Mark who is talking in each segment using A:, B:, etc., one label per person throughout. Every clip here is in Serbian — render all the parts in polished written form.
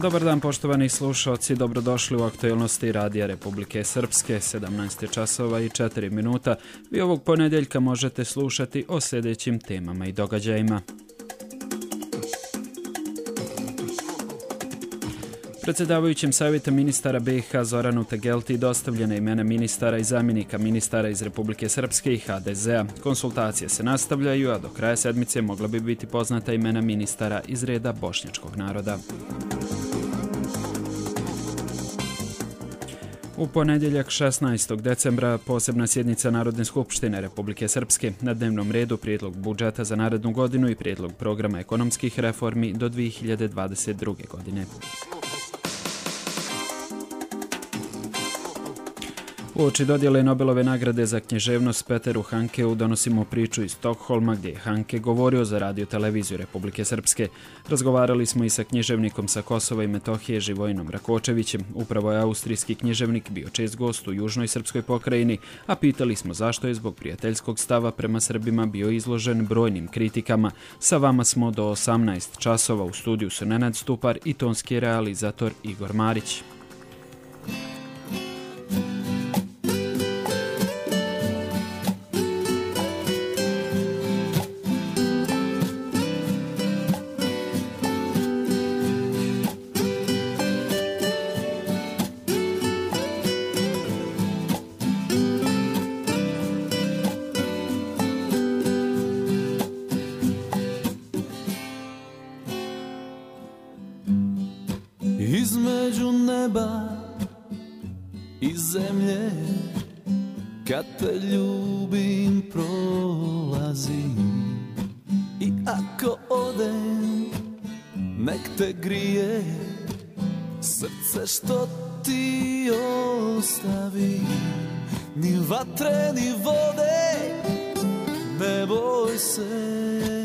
A: Dobar dan poštovani slušalci, dobrodošli u aktualnosti Radija Republike Srpske, 17 časova i 4 minuta. Vi ovog ponedjeljka možete slušati o sljedećim temama i događajima. Predsjedavajućim Savjeta ministara BiH Zoranu Tegelti dostavljena imena ministara i zamjenika ministara iz Republike Srpske i HDZ-a. Konsultacije se nastavljaju, a do kraja sedmice mogla bi biti poznata imena ministara iz reda bošnjačkog naroda. U ponedjeljak 16. decembra posebna sjednica Narodne skupštine Republike Srpske, na dnevnom redu prijedlog budžeta za narednu godinu i prijedlog programa ekonomskih reformi do 2022. godine. Uoči dodjele Nobelove nagrade za književnost Peteru Hankeu donosimo priču iz Stokholma gdje je Hanke govorio za radio televiziju Republike Srpske. Razgovarali smo i sa književnikom sa Kosova i Metohije Živojinom Rakočevićem. Upravo je austrijski književnik bio čest gost u južnoj srpskoj pokrajini, a pitali smo zašto je zbog prijateljskog stava prema Srbima bio izložen brojnim kritikama. Sa vama smo do 18 časova, u studiju su Nenad Stupar i tonski realizator Igor Marić.
B: Između neba i zemlje, kad te ljubim prolazim, i ako odem nek te grije srce što ti ostavi. Ni vatre ni vode, ne boj se.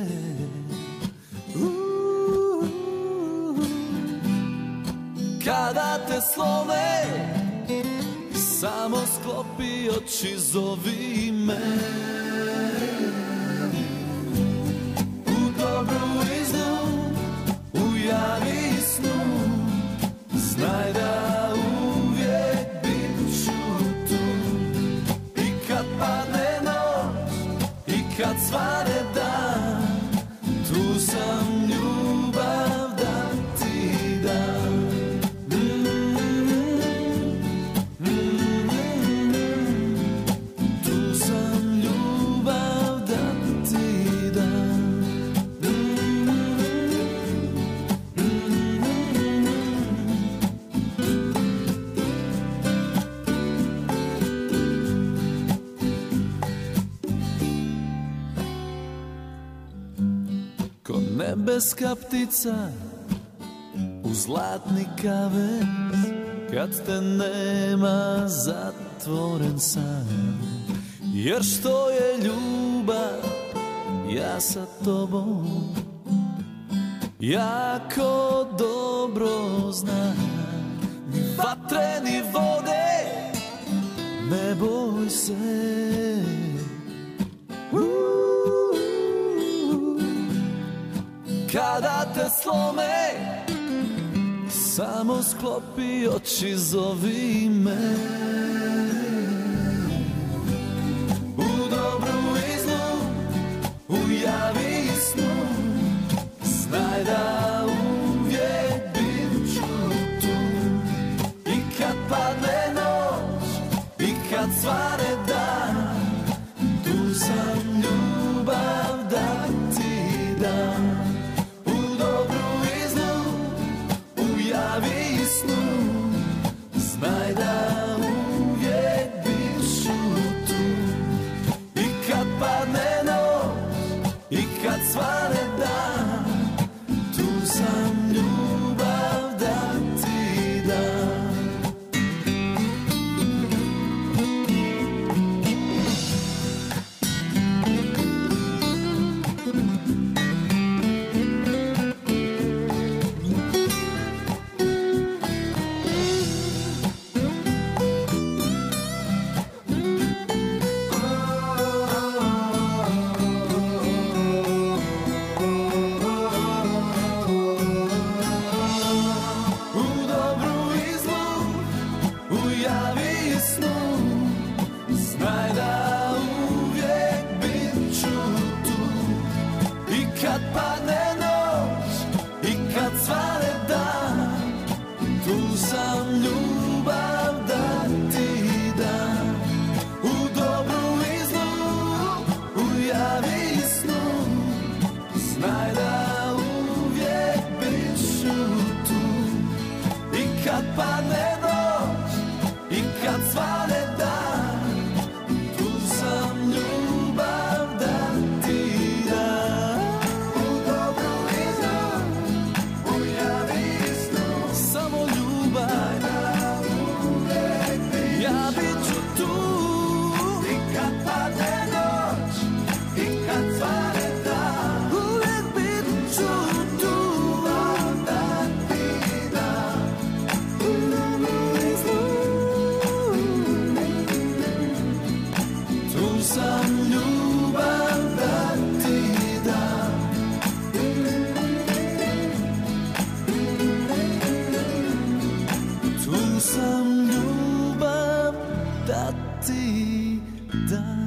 B: Kada te slome, samo sklopi oči, zovi me. U dobru i zlu, u javi i snu, znaj da uvijek bit ću tu. I kad padne noć, i kad svane dan, tu sam ljubav da ti dam. Nebeska ptica u zlatni kavez, kad te nema zatvoren san. Jer što je ljubav, ja sa tobom jako dobro znam. Ni vatre ni vode, ne boj se. Kada te slome, samo sklopi oči, zovi me. U dobru i zlu, u javi i snu, znaj da uvijek bit ću tu. I kad padne noć, i kad svane dan, tu sam ljubav da ti dam. Javi i snu, znaj da uvijek bit ću tu. I kad padne noć, i kad svane dan, tu sam ljubav da ti dam. tu. I kad padne noć, i kad svane dan, uvijek bit ću tu da ti dam. Tu sam ljubav da ti dam. Tu sam ljubav da ti dam.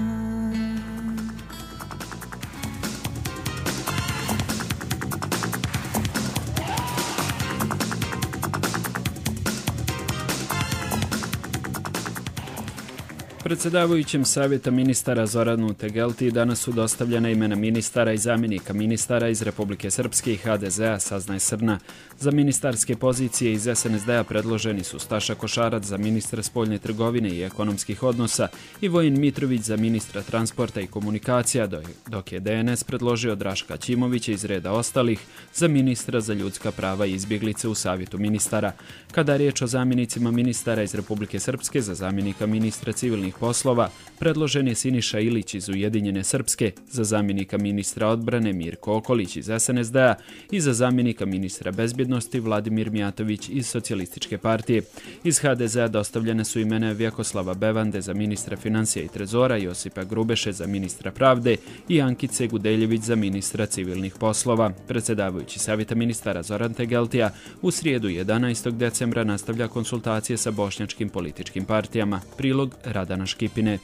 A: Predsjedavajućem Savjeta ministara Zoranu Tegelti danas su dostavljena imena ministara i zamjenika ministara iz Republike Srpske i HDZ-a, saznaje Srna. Za ministarske pozicije iz SNSD-a predloženi su Staša Košarac za ministra spoljne trgovine i ekonomskih odnosa i Vojin Mitrović za ministra transporta i komunikacija, dok je DNS predložio Draška Ćimovića iz reda ostalih za ministra za ljudska prava i izbjeglice u Savjetu ministara. Kada je riječ o zamjenicima ministara iz Republike Srpske, za zamjenika ministra civilnih poslova predložen je Siniša Ilić iz Ujedinjene Srpske, za zamjenika ministra odbrane Mirko Okolić iz SNSD-a i za zamjenika ministra bezbjednosti Vladimir Mijatović iz Socijalističke partije. Iz HDZ-a dostavljene su imena Vjekoslava Bevande za ministra financija i trezora, Josipa Grubeše za ministra pravde i Ankice Gudeljević za ministra civilnih poslova. Predsjedavajući Savjeta ministara Zoran Tegeltija u srijedu 11. decembra nastavlja konsultacije sa bošnjačkim političkim partijama. Prilog Radana Škipine.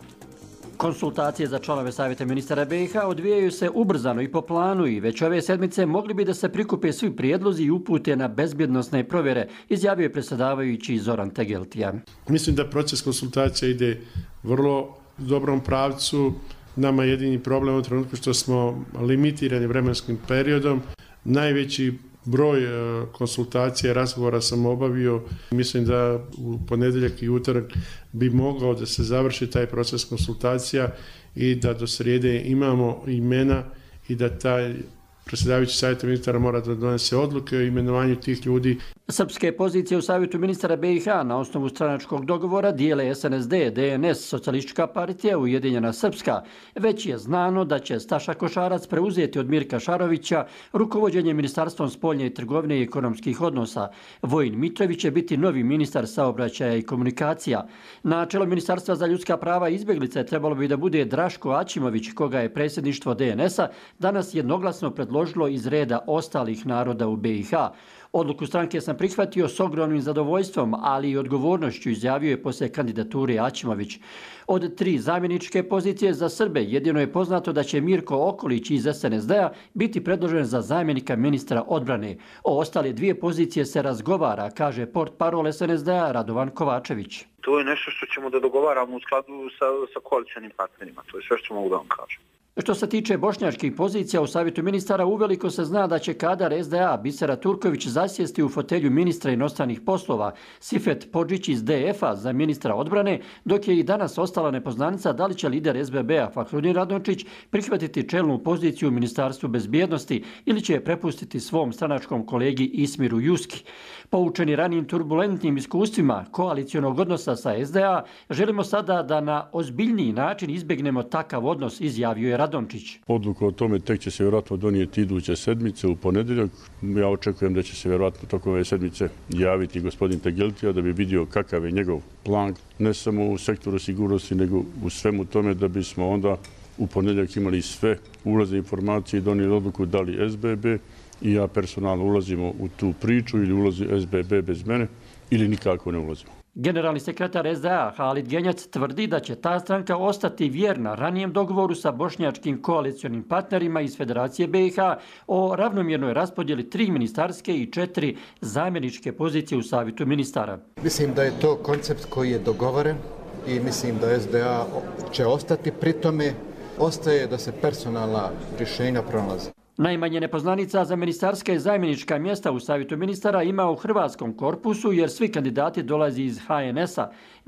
C: Konsultacije za članove Savjeta ministara BiH odvijaju se ubrzano i po planu i već ove sedmice mogli bi da se prikupe svi prijedlozi i upute na bezbjednosne provjere, izjavio je predsjedavajući Zoran Tegeltija.
D: Mislim da proces konsultacija ide vrlo dobrom pravcu. Nama je jedini problem u trenutku što smo limitirani vremenskim periodom. Najveći broj konsultacija i razgovora sam obavio. Mislim da u ponedjeljak i utorak bi mogao da se završi taj proces konsultacija i da do srijede imamo imena i da taj predsjedavajući Savjeta ministara mora da donese odluke o imenovanju tih ljudi.
C: Srpske pozicije u Savjetu ministara BiH na osnovu stranačkog dogovora dijele SNSD, DNS, Socijalistička partija, Ujedinjena Srpska. Već je znano da će Staša Košarac preuzeti od Mirka Šarovića rukovođenje Ministarstvom spoljne i trgovine i ekonomskih odnosa. Vojin Mitrović će biti novi ministar saobraćaja i komunikacija. Na čelo Ministarstva za ljudska prava i izbjeglice trebalo bi da bude Draško Aćimović, koga je predsjedništvo DNS-a danas jednoglasno predložilo iz reda ostalih naroda u BiH. Odluku stranke sam prihvatio s ogromnim zadovoljstvom, ali i odgovornošću, izjavio je poslije kandidature Aćimović. Od 3 zamjeničke pozicije za Srbe jedino je poznato da će Mirko Okolić iz SNSD-a biti predložen za zamjenika ministra odbrane. O ostale 2 pozicije se razgovara, kaže portparol SNSD-a Radovan Kovačević.
E: To je nešto što ćemo da dogovaramo u skladu sa koalicionim partnerima. To je sve što mogu da vam kažem.
C: Što se tiče bošnjačkih pozicija u Savjetu ministara, uveliko se zna da će kadar SDA Bisera Turković zasjesti u fotelju ministra inostranih poslova, Sifet Podžić iz DF-a za ministra odbrane, dok je i danas ostala nepoznanica da li će lider SBB-a Fahrudin Radončić prihvatiti čelnu poziciju u Ministarstvu bezbjednosti ili će je prepustiti svom stranačkom kolegi Ismiru Juski. Poučeni ranijim turbulentnim iskustvima koalicionog odnosa sa SDA, želimo sada da na ozbiljniji način izbjegnemo takav odnos, izjavio je Radončić.
F: Odluku o tome tek će se vjerojatno donijeti iduće sedmice u ponedjeljak. Ja očekujem da će se vjerojatno tokom ove sedmice javiti gospodin Tegeltija da bi vidio kakav je njegov plan, ne samo u sektoru sigurnosti, nego u svemu tome da bismo onda u ponedjeljak imali sve ulazne informacije i donijeli odluku da li SBB i ja personalno ulazimo u tu priču ili ulazi SBB bez mene ili nikako ne ulazimo.
C: Generalni sekretar SDA Halid Genjac tvrdi da će ta stranka ostati vjerna ranijem dogovoru sa bošnjačkim koalicionim partnerima iz Federacije BiH o ravnomjernoj raspodjeli 3 ministarske i 4 zamjeničke pozicije u Savjetu ministara.
G: Mislim da je to koncept koji je dogovoren i mislim da SDA će ostati pri tome. Ostaje da se personalna rješenja pronalaze.
C: Najmanje nepoznanica za ministarska i zamjenička mjesta u Savjetu ministara ima u hrvatskom korpusu jer svi kandidati dolazi iz HNS-a.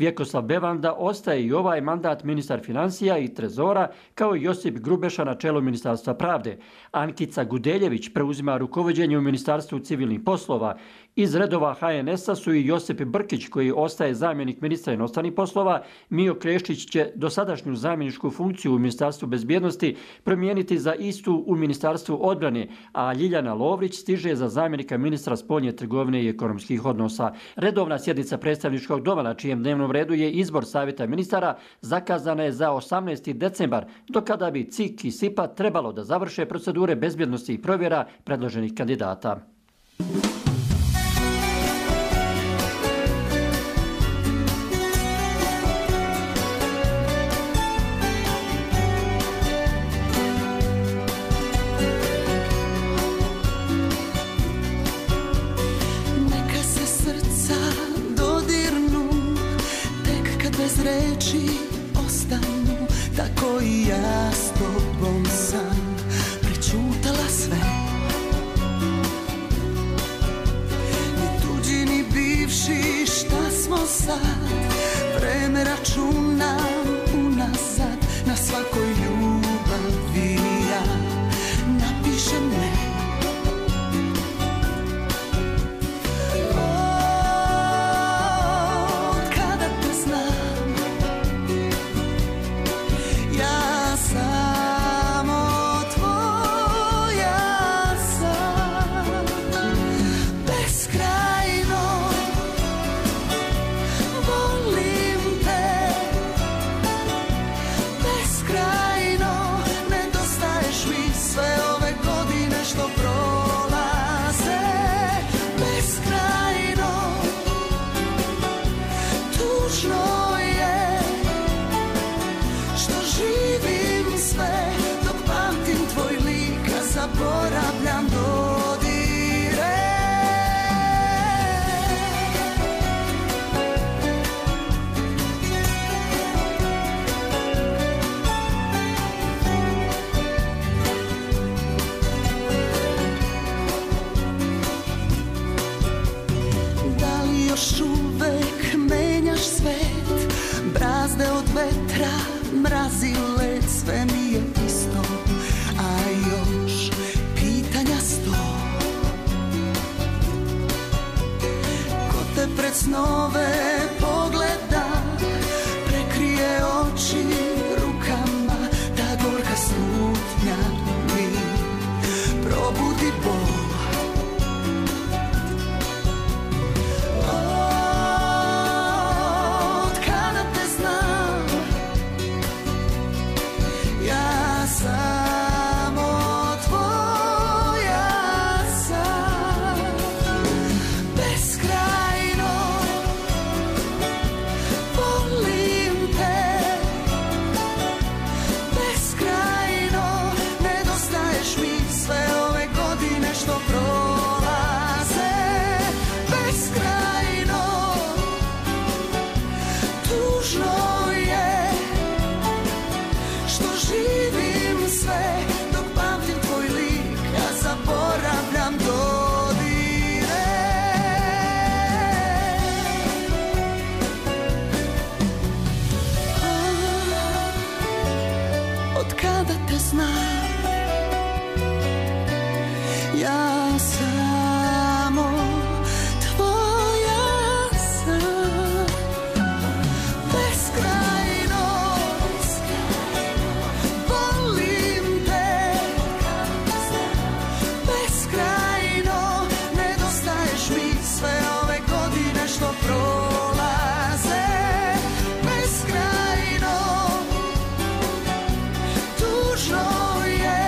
C: Vjekoslav Bevanda ostaje i ovaj mandat ministar financija i trezora, kao i Josip Grubeša na čelu Ministarstva pravde. Ankica Gudeljević preuzima rukovođenje u Ministarstvu civilnih poslova. Iz redova HNS-a su i Josip Brkić, koji ostaje zamjenik ministra inostranih poslova. Mio Kreštić će dosadašnju zamjeničku funkciju u Ministarstvu bezbjednosti promijeniti za istu u Ministarstvu odbrane, a Ljiljana Lovrić stiže za zamjenika ministra spoljne trgovine i ekonomskih odnosa. Redovna sjednica predstavničkog doma, na čijem dnevnom redu je izbor savjeta ministara, zakazana je za 18. decembar, do kada bi CIK i SIPA trebalo da završe procedure bezbjednosti i provjera predloženih kandidata.
B: Reči ostanu, tako i ja s tobom sam prečutala sve. Ni tuđi ni bivši, šta smo sad, vreme računam unazad, na svakoj ljubavi ja napišem ne. Zaboravljam dodire. Da li još uvek menjaš svet, brazde od vetra, mrazi led, sve mi je isto, a još pitanja sto. Ko te pred snove pogleda, prekrije oči rukama, ta gorka slutnja mi probudi bol. Od kada te znam, ja samo tvoja sam, beskrajno volim te, beskrajno nedostaješ mi sve ove godine što prolaze, beskrajno tužno je što živim sve dok pamtim tvoj lik, ja zaboravljam dodire. Od kada te znam, ja samo tvoja sam, beskrajno volim te, beskrajno nedostaješ mi sve ove godine što prolaze, beskrajno tužno je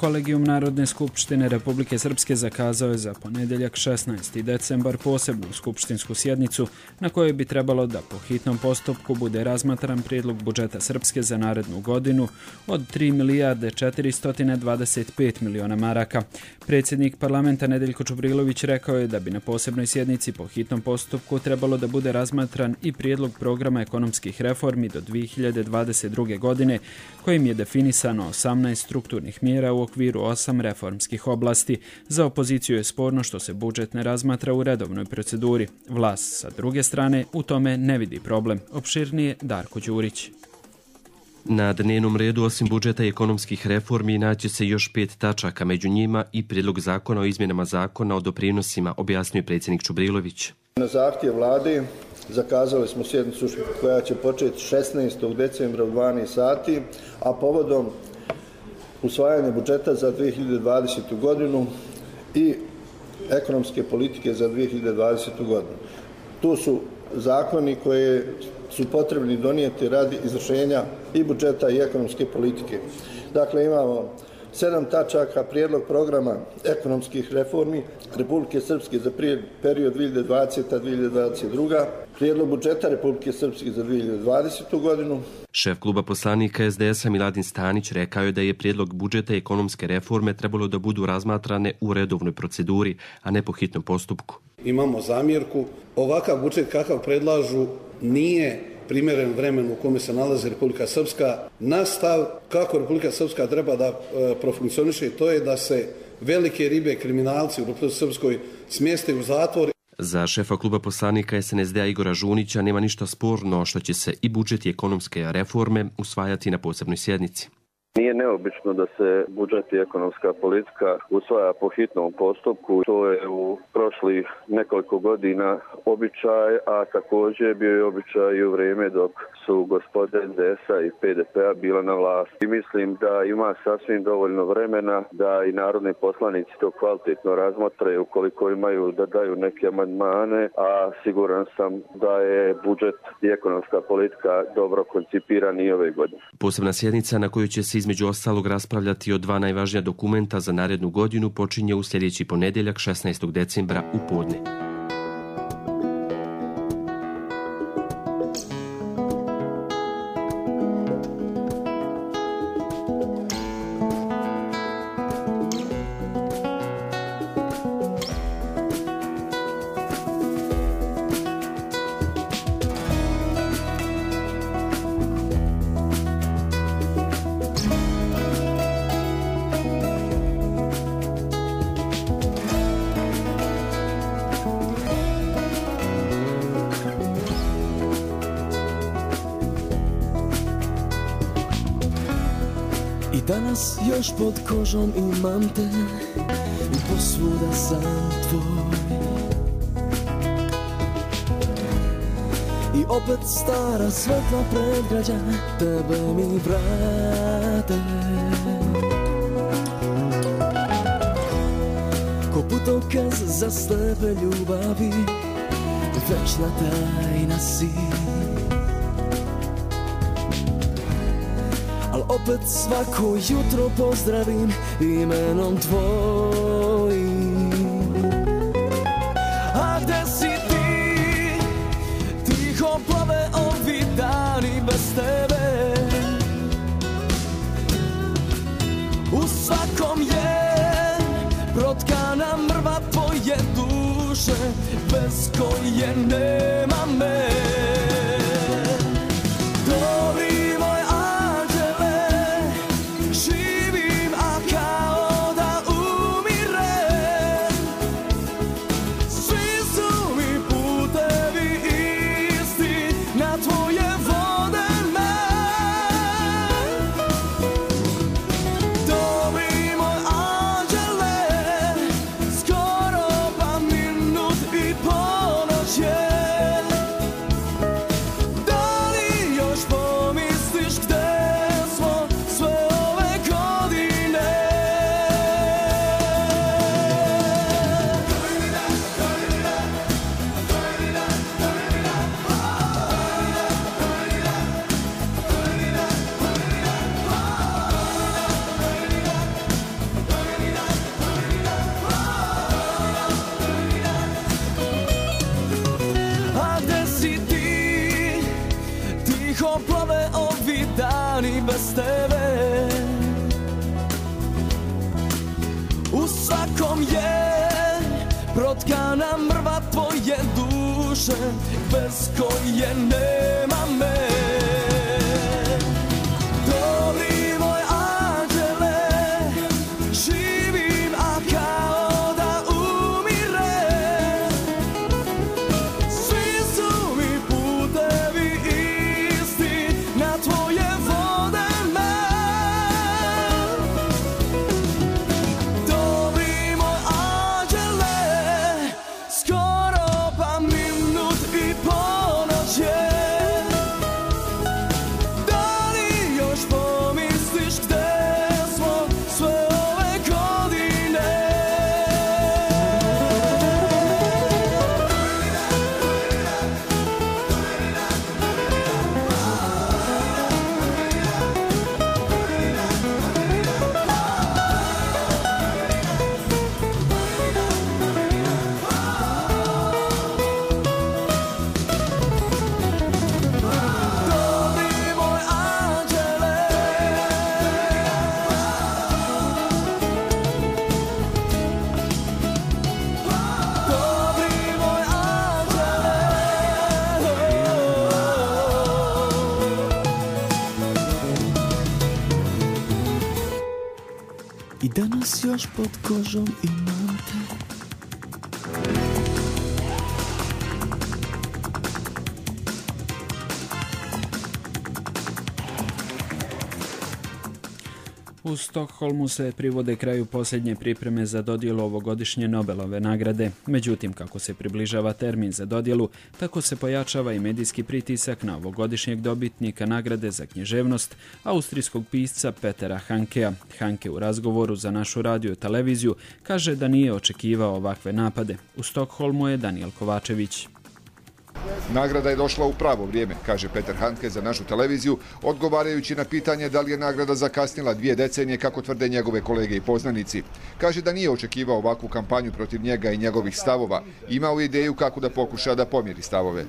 A: Kolegijum Narodne skupštine Republike Srpske zakazao je za ponedjeljak 16. decembar posebnu skupštinsku sjednicu na kojoj bi trebalo da po hitnom postupku bude razmatran prijedlog budžeta Srpske za narednu godinu od 3 milijarde 425 miliona maraka. Predsjednik parlamenta Nedeljko Čubrilović rekao je da bi na posebnoj sjednici po hitnom postupku trebalo da bude razmatran i prijedlog programa ekonomskih reformi do 2022. godine kojim je definisano 18 strukturnih mjera u okviru 8 reformskih oblasti. Za opoziciju je sporno što se budžet ne razmatra u redovnoj proceduri. Vlast sa druge strane u tome ne vidi problem. Opširnije Darko Đurić.
H: Na dnevnom redu osim budžeta i ekonomskih reformi naći se još 5 tačaka, među njima i prijedlog zakona o izmjenama zakona o doprinosima, objasnio je predsjednik Čubrilović.
I: Na zahtjev vlade zakazali smo sjednicu koja će početi 16. decembra u 12 sati, a povodom usvajanja budžeta za 2020. godinu i ekonomske politike za 2020. godinu. Tu su zakoni koje su potrebni donijeti radi izvršenja i budžeta i ekonomske politike. Dakle, imamo 7 tačaka, prijedlog programa ekonomskih reformi Republike Srpske za period 2020-2022, prijedlog budžeta Republike Srpske za 2020. godinu.
H: Šef kluba poslanika SDS-a Miladin Stanić rekao je da je prijedlog budžeta i ekonomske reforme trebalo da budu razmatrane u redovnoj proceduri, a ne po hitnom postupku.
J: Imamo zamjerku. Ovakav budžet kakav predlažu nije primjeren vremenu u kome se nalazi Republika Srpska. Nastav kako Republika Srpska treba da profunkcioniše, to je da se velike ribe, kriminalci u Republike Srpskoj smjeste u zatvor.
H: Za šefa kluba poslanika SNSD-a Igora Žunića nema ništa sporno što će se i budžet i ekonomske reforme usvajati na posebnoj sjednici.
E: Nije neobično da se budžet i ekonomska politika usvaja po hitnom postupku. To je u prošlih nekoliko godina običaj, a također bio je običaj i u vrijeme dok su gospode SDS-a i PDP-a bila na vlasti. I mislim da ima sasvim dovoljno vremena da i narodni poslanici to kvalitetno razmotraju ukoliko imaju da daju neke amandmane, a siguran sam da je budžet i ekonomska politika dobro koncipirani i ove godine.
H: Posebna sjednica na kojoj će se između ostalog raspravljati o 2 najvažnija dokumenta za narednu godinu počinje u sljedeći ponedjeljak 16. decembra u podne.
B: Danas još pod kožom imam te i posvuda sam tvoj. I opet stara svetla predgrađa tebe mi vrate. Ko putokaz za slepe ljubavi, večna tajna si. Al opet svako jutro pozdravim imenom tvojim. A gde si ti? Tiho plove ovi dani bez tebe. U svakom je protkana mrva tvoje duše, bez koje nema me. duše bez koje nema me. Dobri moj anđele, živim a kao da umirem. Svi su mi putevi isti, na tvoje vode me. Dobri moj anđele, skoro pa minut i ponoć je. Da li još pomisliš gde smo sve ove godine? Dobri moj anđele, dobri moj anđele. I danas još pod kožom imam te.
A: U Stokholmu se privode kraju posljednje pripreme za dodjelu ovogodišnje Nobelove nagrade. Međutim, kako se približava termin za dodjelu, tako se pojačava i medijski pritisak na ovogodišnjeg dobitnika nagrade za književnost, austrijskog pisca Petera Hankea. Hanke u razgovoru za našu radio i televiziju kaže da nije očekivao ovakve napade. U Stokholmu je Danijel Kovačević.
K: Nagrada je došla u pravo vrijeme, kaže Peter Hanke za našu televiziju, odgovarajući na pitanje da li je nagrada zakasnila 2 decenije, kako tvrde njegove kolege i poznanici. Kaže da nije očekivao ovakvu kampanju protiv njega i njegovih stavova. Imao je ideju kako da pokuša da pomiri stavove.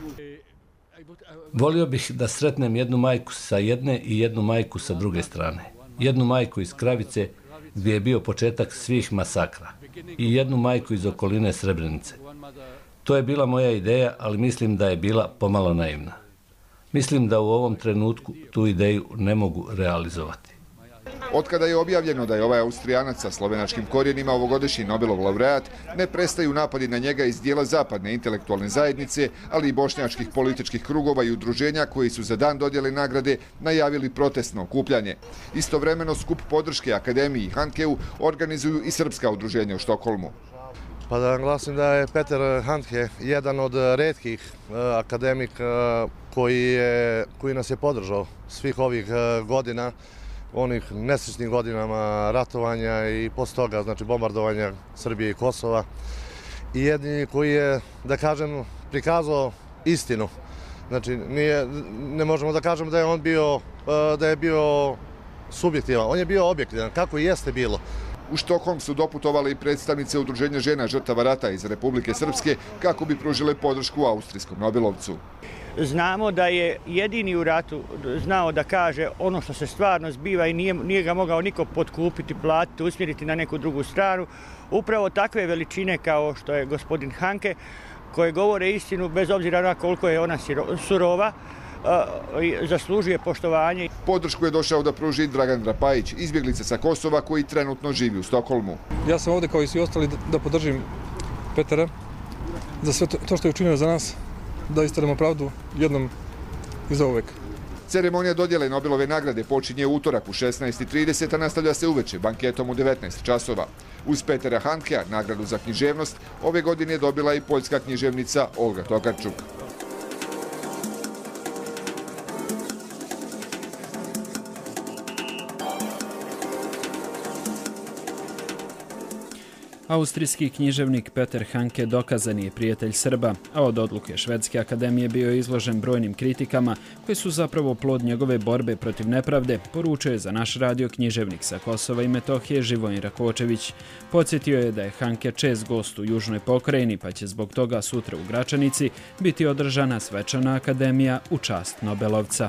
L: Volio bih da sretnem jednu majku sa jedne i jednu majku sa druge strane. Jednu majku iz Kravice, gdje je bio početak svih masakra, i jednu majku iz okoline Srebrenice. To je bila moja ideja, ali mislim da je bila pomalo naivna. Mislim da u ovom trenutku tu ideju ne mogu realizovati.
K: Otkada je objavljeno da je ovaj Austrijanac sa slovenačkim korijenima ovogodišnji Nobelov laureat, ne prestaju napadi na njega iz dijela zapadne intelektualne zajednice, ali i bošnjačkih političkih krugova i udruženja koji su za dan dodjele nagrade najavili protestno okupljanje. Istovremeno skup podrške Akademiji Hankeu organizuju i srpska udruženja u Štokholmu.
M: Pa da naglasim da je Peter Handke jedan od retkih akademika koji nas je podržao svih ovih godina, onih nesrećnih godinama ratovanja i posle toga, znači bombardovanja Srbije i Kosova. I jedini koji je, da kažem, prikazao istinu. Znači, ne možemo da kažemo da je on bio subjektivan, on je bio objektivan, kako i jeste bilo.
K: U Štokholm su doputovali i predstavnice Udruženja žena žrtava rata iz Republike Srpske kako bi pružile podršku austrijskom Nobelovcu.
N: Znamo da je jedini u ratu znao da kaže ono što se stvarno zbiva i nije ga mogao niko potkupiti, platiti, usmjeriti na neku drugu stranu. Upravo takve veličine kao što je gospodin Hanke, koje govore istinu bez obzira na koliko je ona surova, zaslužuje poštovanje.
K: Podršku je došao da pruži Dragan Drapajić, izbjeglica sa Kosova koji trenutno živi u Stokholmu.
O: Ja sam ovdje kao i svi ostali da podržim Petera za sve to što je učinio za nas, da istaramo pravdu jednom i zauvek.
K: Ceremonija dodjele Nobelove nagrade počinje u utorak u 16:30, a nastavlja se uveče banketom u 19 časova. Uz Petera Hankea nagradu za književnost ove godine je dobila i poljska književnica Olga Tokarczuk.
A: Austrijski književnik Peter Hanke dokazani je prijatelj Srba, a od odluke Švedske akademije bio je izložen brojnim kritikama koji su zapravo plod njegove borbe protiv nepravde, poručio je za naš radio književnik sa Kosova i Metohije Živojin Rakočević. Podsjetio je da je Hanke čest gost u Južnoj pokrajini, pa će zbog toga sutra u Gračanici biti održana svečana akademija u čast Nobelovca.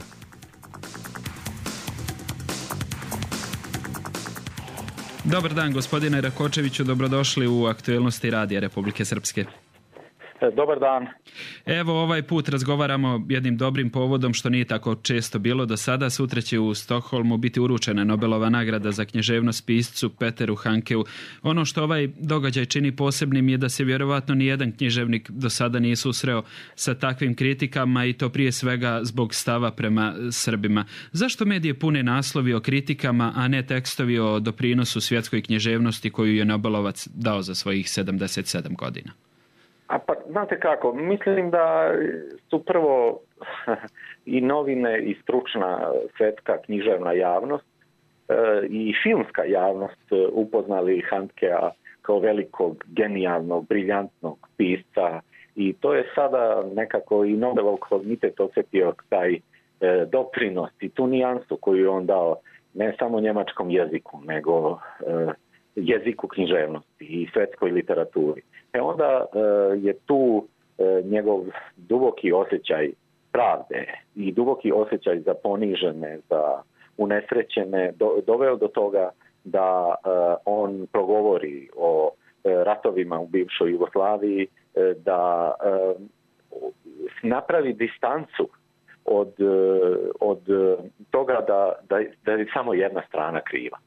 A: Dobar dan, gospodine Rakočeviću, dobrodošli u Aktuelnosti Radija Republike Srpske.
P: Dobar dan.
A: Evo, ovaj put razgovaramo jednim dobrim povodom, što nije tako često bilo do sada. Sutra će u Stokholmu biti uručena Nobelova nagrada za književnost piscu Peteru Hankeu. Ono što ovaj događaj čini posebnim je da se vjerovatno nijedan književnik do sada nije susreo sa takvim kritikama, i to prije svega zbog stava prema Srbima. Zašto medije pune naslovi o kritikama, a ne tekstovi o doprinosu svjetskoj književnosti koju je Nobelovac dao za svojih 77 godina?
P: A pa, znate kako, mislim da su prvo i novine i stručna svjetska književna javnost i filmska javnost upoznali Handkea kao velikog, genijalnog, briljantnog pisca, i to je sada nekako i Nobelov komitet osjetio taj doprinos i tu nijansu koju je on dao ne samo njemačkom jeziku, nego jeziku književnosti i svjetskoj literaturi. Onda je tu njegov duboki osjećaj pravde i duboki osjećaj za ponižene, za unesrećene doveo do toga da on progovori o ratovima u bivšoj Jugoslaviji, da napravi distancu od toga da je samo jedna strana kriva.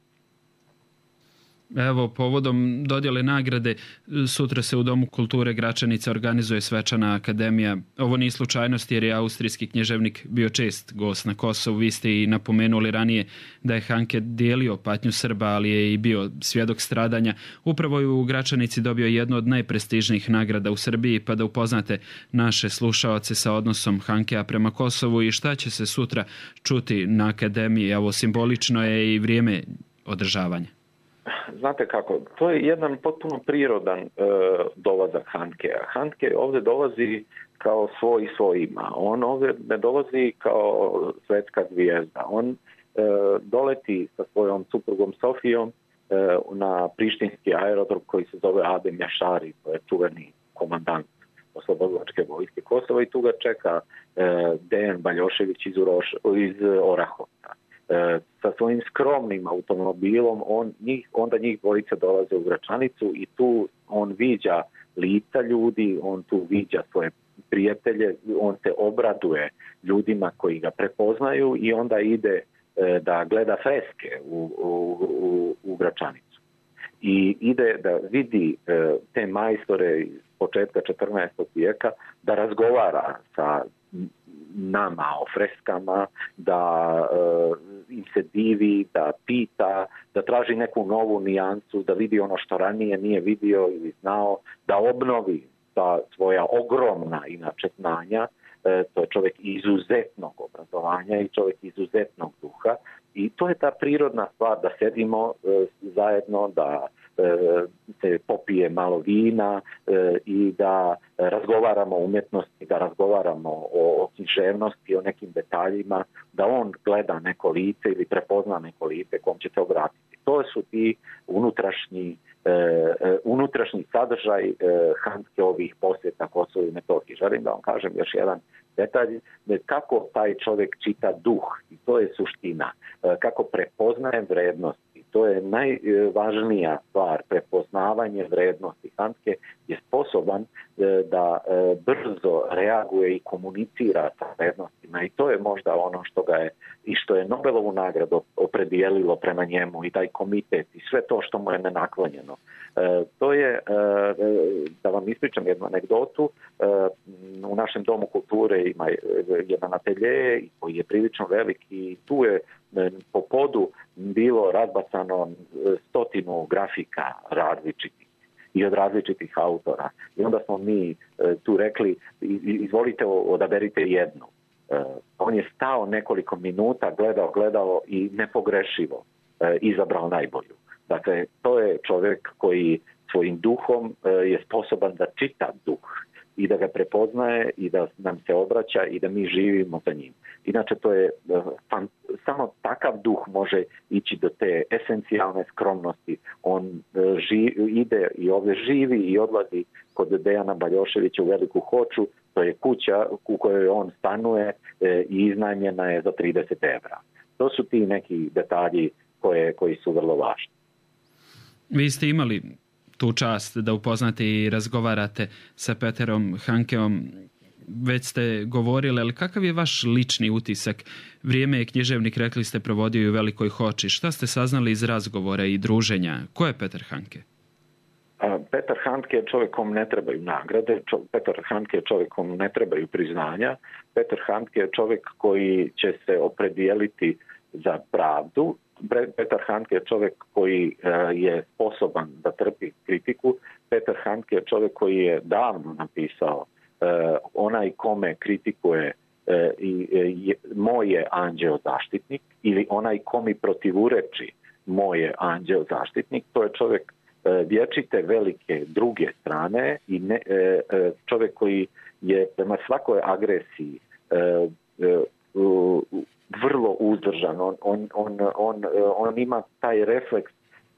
A: Evo, povodom dodjele nagrade, sutra se u Domu kulture Gračanica organizuje svečana akademija. Ovo nije slučajnost jer je austrijski književnik bio čest gost na Kosovu. Vi ste i napomenuli ranije da je Handke dijelio patnju Srba, ali je i bio svjedok stradanja. Upravo je u Gračanici dobio jednu od najprestižnijih nagrada u Srbiji, pa da upoznate naše slušaoce sa odnosom Handkea prema Kosovu i šta će se sutra čuti na akademiji. Evo, simbolično je i vrijeme održavanja.
P: Znate kako, to je jedan potpuno prirodan dolazak Handkea. Handke ovdje dolazi kao svoj ima. On ovdje ne dolazi kao svjetska zvijezda. On doleti sa svojom suprugom Sofijom na prištinski aerodrom koji se zove Adem Jašari, to je čuveni komandant oslobodilačke vojske Kosova, i tu ga čeka Dejan Baljošević iz Orahovca. Sa svojim skromnim automobilom onda njih dvojica dolaze u Gračanicu i tu on viđa lica ljudi, on tu viđa svoje prijatelje, on se obraduje ljudima koji ga prepoznaju i onda ide da gleda freske u Gračanicu. I ide da vidi te majstore iz početka 14. vijeka, da razgovara sa nama o freskama, da im se divi, da pita, da traži neku novu nijansu, da vidi ono što ranije nije vidio ili znao, da obnovi ta svoja ogromna inače znanja. To je čovjek izuzetnog obrazovanja i čovjek izuzetnog duha, i to je ta prirodna stvar da sedimo zajedno, da se popije malo vina i da razgovaramo o umjetnosti, da razgovaramo o književnosti, o nekim detaljima, da on gleda neko lice ili prepozna neko lice kom će se obratiti. To su ti unutrašnji sadržaj Handkeovih posjeta Kosovu i Metohiji. Želim da vam kažem još jedan detalj, kako taj čovjek čita duh, i to je suština, kako prepoznaje vrednosti. To je najvažnija stvar, prepoznavanje vrednosti. Handke je sposoban da brzo reaguje i komunicira sa vrednostima, i to je možda ono što ga je i što je Nobelovu nagradu opredijelilo prema njemu, i taj komitet i sve to što mu je nenaklonjeno. To je, da vam ispričam jednu anegdotu, u našem Domu kulture ima jedan atelje koji je prilično veliki, i tu je po podu bilo razbacano 100 grafika različitih i od različitih autora. I onda smo mi tu rekli, izvolite, odaberite jednu. On je stao nekoliko minuta, gledao i nepogrešivo izabrao najbolju. Dakle, to je čovjek koji svojim duhom je sposoban da čita duh i da ga prepoznaje i da nam se obraća i da mi živimo za njim. Inače, to je samo takav duh može ići do te esencijalne skromnosti. On ide i ovdje živi i odlazi kod Dejana Baljoševića u Veliku Hoču. To je kuća u kojoj on stanuje i iznajmljena je za 30 evra. To su ti neki detalji koji su vrlo važni.
A: Vi ste imali tu čast da upoznate i razgovarate sa Peterom Handkeom. Već ste govorili, ali kakav je vaš lični utisak? Vrijeme je književnik, rekli ste, provodio i u Velikoj Hoči. Šta ste saznali iz razgovora i druženja? Ko je Petar Handke?
P: Petar Handke je čovjek kom ne trebaju nagrade, Petar Handke je čovjek kom ne trebaju priznanja, Petar Handke je čovjek koji će se opredijeliti za pravdu, Petar Handke je čovjek koji je sposoban da trpi kritiku, Petar Handke je čovjek koji je davno napisao onaj kome kritikuje moj je anđeo zaštitnik ili onaj ko mi protivureči moj je anđeo zaštitnik. To je čovjek vječite velike druge strane i čovjek koji je prema svakoj agresiji vrlo uzdržan. On ima taj refleks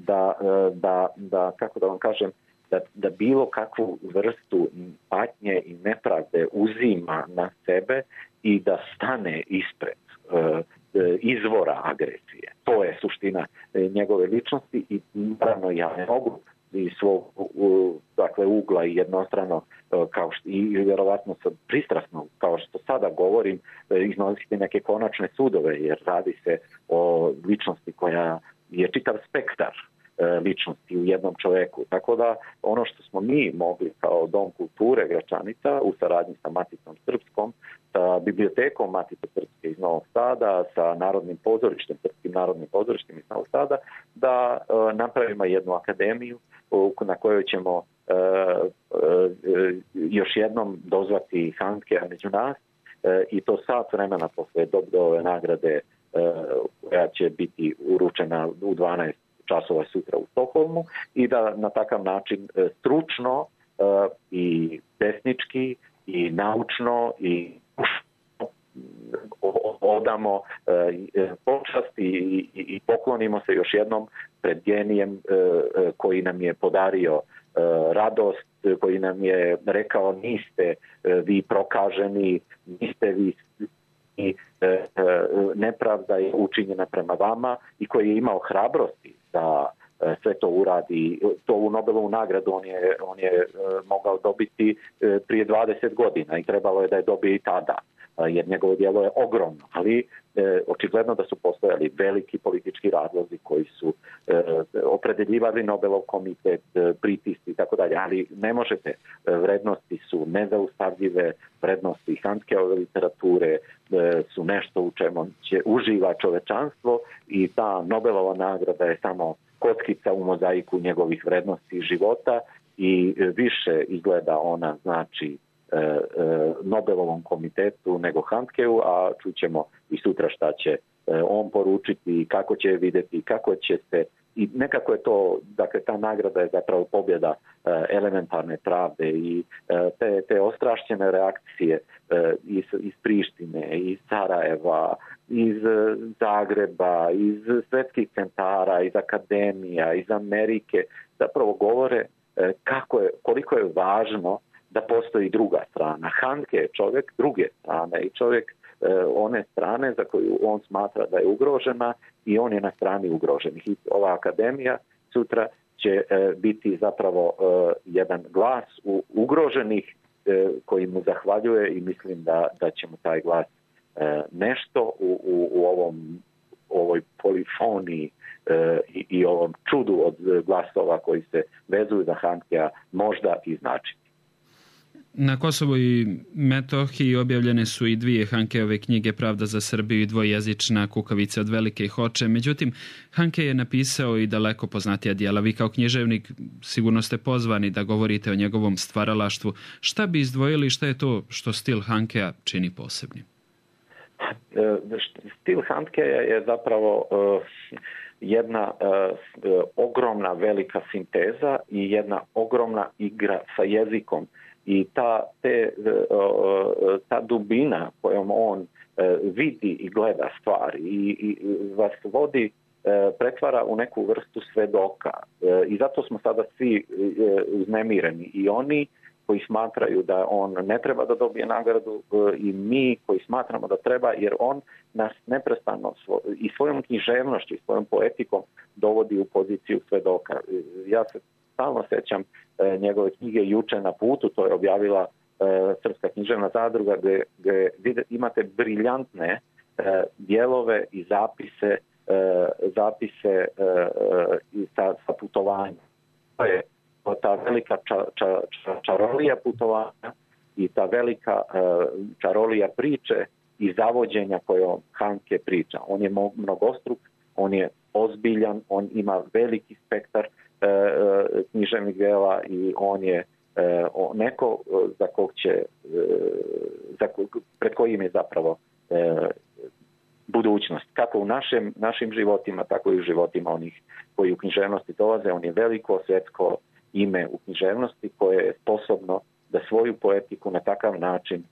P: da kako da vam kažem, da bilo kakvu vrstu patnje i nepravde uzima na sebe i da stane ispred izvora agresije. To je suština njegove ličnosti i naravno ja ne mogu iz svog ugla i jednostrano i vjerovatno pristrasno, kao što sada govorim, iznositi neke konačne sudove, jer radi se o ličnosti koja je čitav spektar ličnosti u jednom čovjeku. Tako da ono što smo mi mogli kao Dom kulture Gračanica u saradnji sa Maticom Srpskom, sa bibliotekom Matice Srpske iz Novog Sada, sa Narodnim pozorištem, Srpskim narodnim pozorištem iz Novog Sada, da napravimo jednu akademiju na kojoj ćemo još jednom dozvati Handkea među nas i to sat vremena posle Dobrodove nagrade koja će biti uručena u 12 časova sutra u Stokholmu i da na takav način stručno i tehnički i naučno i odamo počast i poklonimo se još jednom pred genijem koji nam je podario radost, koji nam je rekao niste vi prokaženi, niste vi i nepravda je učinjena prema vama i koji je imao hrabrosti da sve to uradi. To u Nobelovu nagradu on je mogao dobiti prije 20 godina i trebalo je da je dobije i tada, jer njegovo djelo je ogromno, ali očigledno da su postojali veliki politički razlozi koji su opredeljivali Nobelov komitet, pritisci i tako dalje, ali ne možete, vrednosti su nezaustavljive, vrednosti Handkeove literature su nešto u čemu će uživa čovečanstvo i ta Nobelova nagrada je samo kockica u mozaiku njegovih vrednosti života i više izgleda ona znači Nobelovom komitetu nego Handkeu, a čućemo i sutra šta će on poručiti, kako će vidjeti, kako će se, i nekako je to, dakle ta nagrada je zapravo pobjeda elementarne pravde i te ostrašćene reakcije iz Prištine, iz Sarajeva, iz Zagreba, iz svetskih centara, iz akademija, iz Amerike, zapravo govore koliko je važno da postoji druga strana. Handke je čovjek druge strane i čovjek one strane za koju on smatra da je ugrožena i on je na strani ugroženih. I ova akademija sutra će biti zapravo jedan glas ugroženih koji mu zahvaljuje i mislim da će mu taj glas nešto u ovoj polifoniji i ovom čudu od glasova koji se vezuju za Handkea možda i značiti.
A: Na Kosovu i Metohiji objavljene su i 2 Handkeove knjige, Pravda za Srbiju i dvojezična Kukavica od Velike Hoče. Međutim, Handke je napisao i daleko poznatija djela. Vi kao književnik sigurno ste pozvani da govorite o njegovom stvaralaštvu. Šta bi izdvojili, šta je to što stil Handkea čini posebnim?
P: Stil Handkea je zapravo jedna ogromna velika sinteza i jedna ogromna igra sa jezikom. I ta dubina kojom on vidi i gleda stvari i vas vodi, pretvara u neku vrstu svedoka. I zato smo sada svi uznemireni. I oni koji smatraju da on ne treba da dobije nagradu i mi koji smatramo da treba, jer on nas neprestano i svojom književnošću i svojom poetikom dovodi u poziciju svedoka. Ja se stalno sećam njegove knjige Juče na putu, to je objavila Srpska književna zadruga, gdje imate briljantne dijelove i zapise sa putovanja. To je ta velika čarolija putovanja i ta velika čarolija priče i zavođenja kojom Handke priča. On je mnogostruk, on je ozbiljan, on ima veliki spektar književnih djela i on je neko pred kojim je zapravo budućnost. Kako u našim životima, tako i u životima onih koji u književnosti dolaze. On je veliko svjetsko ime u književnosti koje je sposobno da svoju poetiku na takav način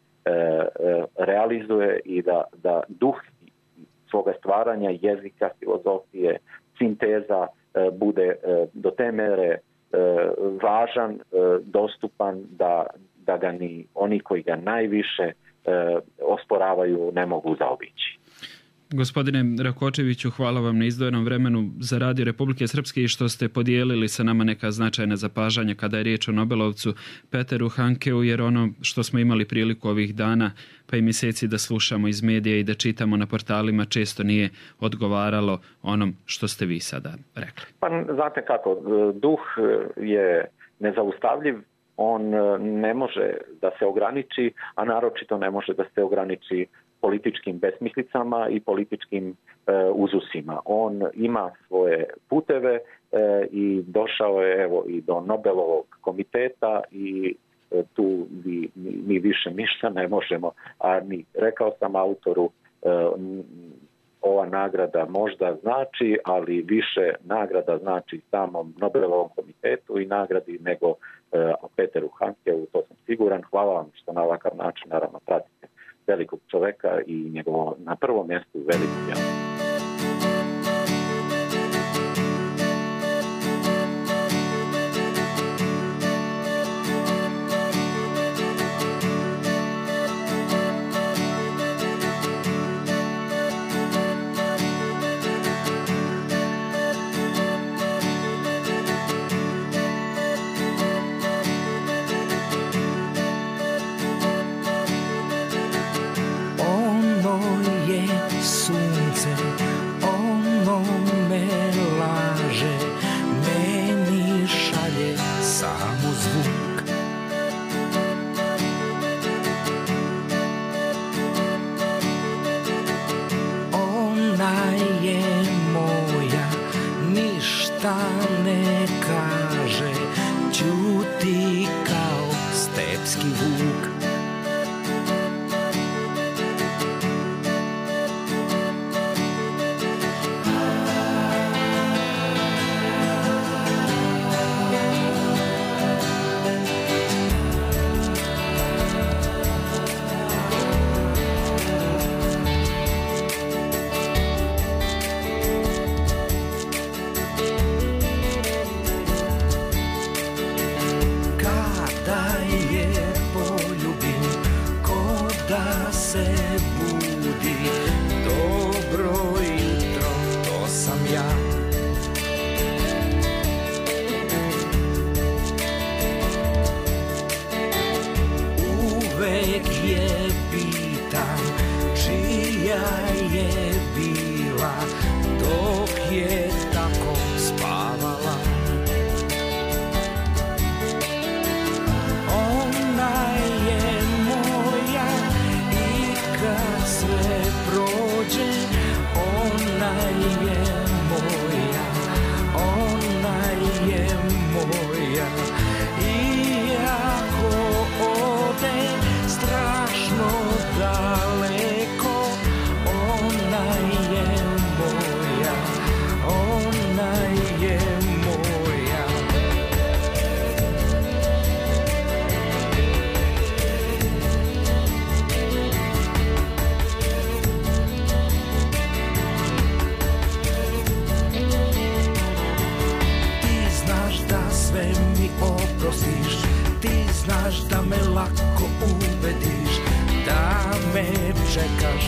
P: realizuje i da duh svoga stvaranja, jezika, filozofije, sinteza bude do te mere važan, dostupan da ga ni oni koji ga najviše osporavaju ne mogu zaobići.
A: Gospodine Rakočeviću, hvala vam na izdvojenom vremenu za Radio Republike Srpske i što ste podijelili sa nama neka značajna zapažanja kada je riječ o Nobelovcu Peteru Handkeu, jer ono što smo imali priliku ovih dana pa i mjeseci da slušamo iz medija i da čitamo na portalima često nije odgovaralo onom što ste vi sada rekli.
P: Pa znate kako, duh je nezaustavljiv, on ne može da se ograniči, a naročito ne može da se ograniči političkim besmislicama i političkim uzusima. On ima svoje puteve i došao je i do Nobelovog komiteta i tu mi više ništa ne možemo. A rekao sam autoru, ova nagrada možda znači, ali više nagrada znači samom Nobelovom komitetu i nagradi nego Peteru Handkeu, to sam siguran. Hvala vam što na ovakav način naravno pratite velikog čoveka i njegovo na prvom mjestu veliko djelo.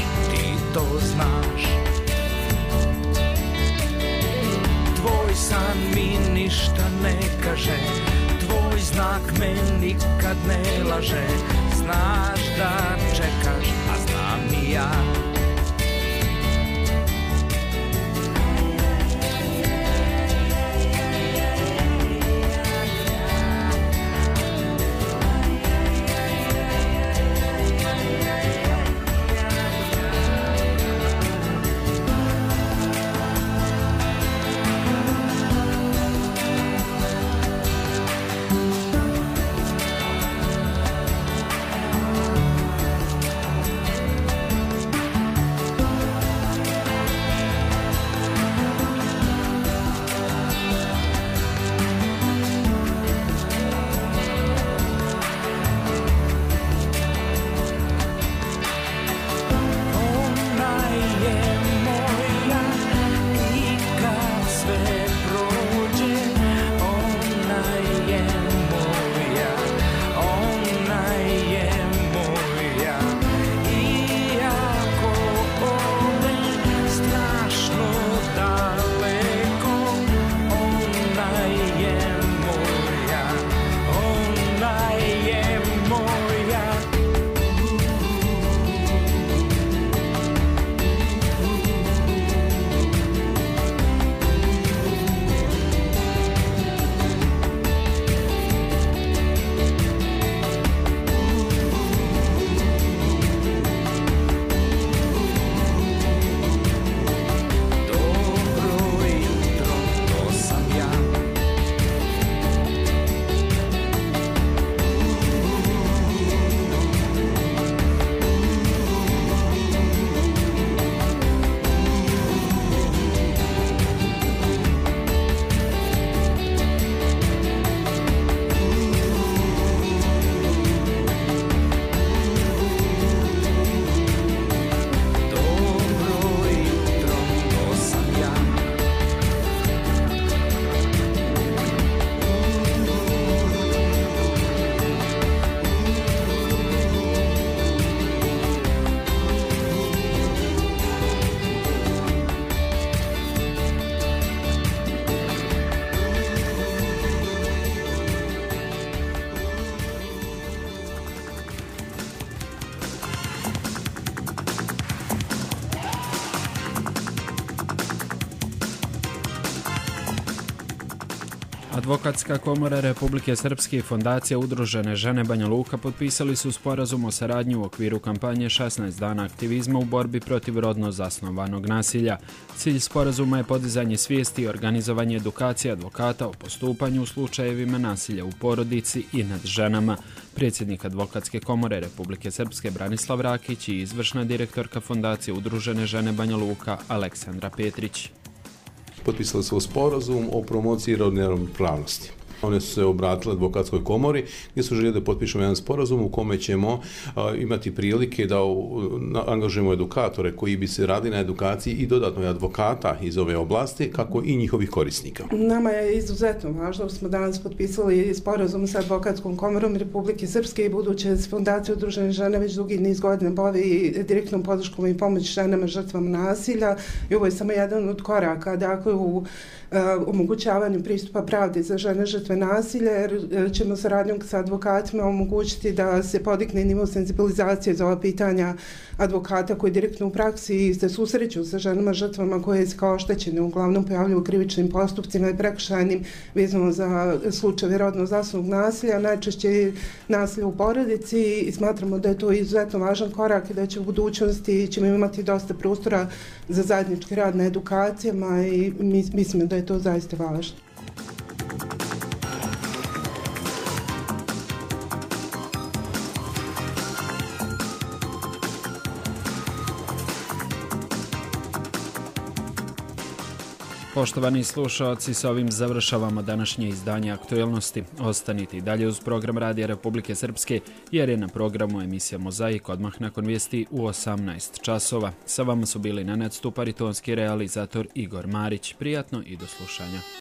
B: Tvoj san
Q: mi ništa ne kaže, tvoj znak me nikad ne laže. Znaš da čekaš, a znam i ja.
A: Advokatska komora Republike Srpske i Fondacija Udružene žene Banja Luka potpisali su sporazum o saradnji u okviru kampanje 16 dana aktivizma u borbi protiv rodno zasnovanog nasilja. Cilj sporazuma je podizanje svijesti i organizovanje edukacije advokata o postupanju u slučajevima nasilja u porodici i nad ženama. Predsjednik Advokatske komore Republike Srpske Branislav Rakić i izvršna direktorka Fondacije Udružene žene Banja Luka Aleksandra Petrić.
R: Potpisali su sporazum o promociji rodne ravnopravnosti. One su se obratile Advokatskoj komori gdje su željeli da potpišemo jedan sporazum u kome ćemo imati prilike da angažujemo edukatore koji bi se radili na edukaciji i dodatno advokata iz ove oblasti, kako i njihovih korisnika.
S: Nama je izuzetno važno, smo danas potpisali sporazum sa Advokatskom komorom Republike Srpske i buduće s Fondacijom Udružene žene već dugi niz godina bavi direktnom podrškom i pomoć ženama žrtvama nasilja i ovo je samo jedan od koraka, dakle u omogućavanju pristupa pravde za žene žrtve nasilja, jer ćemo saradnjom sa advokatima omogućiti da se podigne nivo senzibilizacije za ova pitanja advokata koji direktno u praksi se susreću sa ženama žrtvama koje se kao oštećene uglavnom pojavljuju u krivičnim postupcima i prekršajnim vezano za slučajeve rodno zasnovanog nasilja, najčešće nasilja u porodici, i smatramo da je to izuzetno važan korak i da će u budućnosti ćemo imati dosta prostora za zajednički rad na edukacijama i mislim da je to zaista važno.
A: Poštovani slušalci, s ovim završavamo današnje izdanje Aktuelnosti. Ostanite i dalje uz program Radija Republike Srpske, jer je na programu emisija Mozaik odmah nakon vijesti u 18 časova. Sa vama su bili Nenad Stupar i tonski realizator Igor Marić. Prijatno i do slušanja.